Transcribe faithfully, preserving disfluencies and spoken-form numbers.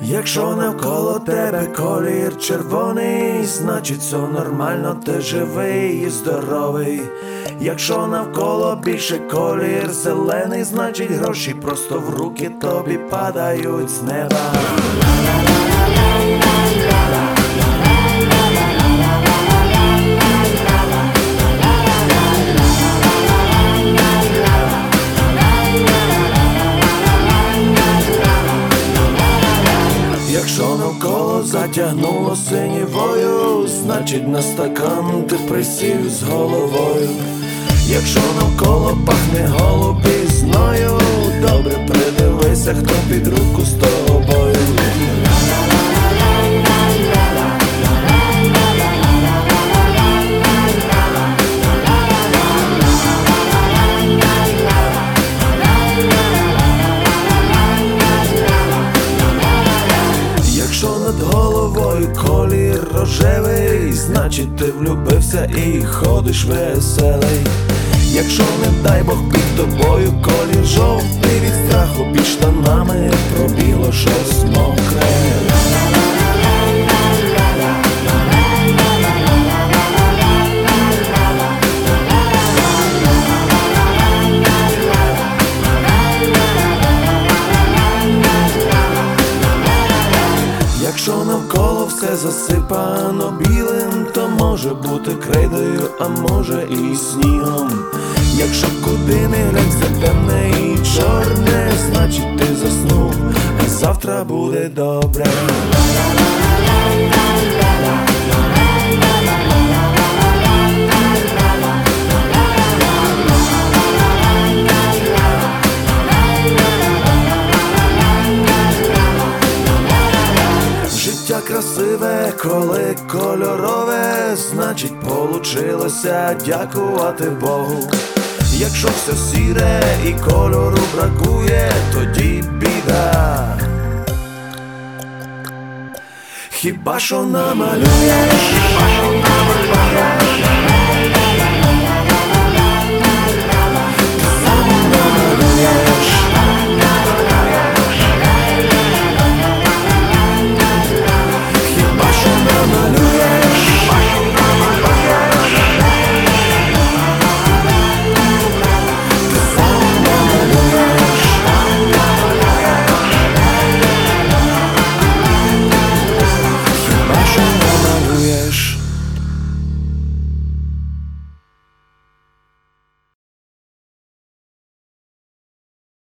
Якщо навколо тебе колір червоний, значить все нормально, ти живий і здоровий. Якщо навколо більше колір зелений, значить гроші просто в руки тобі падають з неба. Якщо навколо затягнуло синівою, значить на стакан ти присів з головою. Якщо навколо пахне голубізною, добре придивися, хто під руку з тобою. Якщо над головою колір рожевий, значить ти влюбився і ходиш веселий. Якщо, не дай Бог, під тобою колір жовтий, від страху під штанами пробіло щось мокре. Якщо навколо все засипано білим, то може бути крейдою, а може і снігом. Якщо куди не глянь, все темне і чорне, значить ти заснув, а завтра буде добре. Життя красиве, коли кольорове, значить получилося дякувати Богу. Якщо все сіре і кольору бракує, тоді біда. Хіба що намалюєш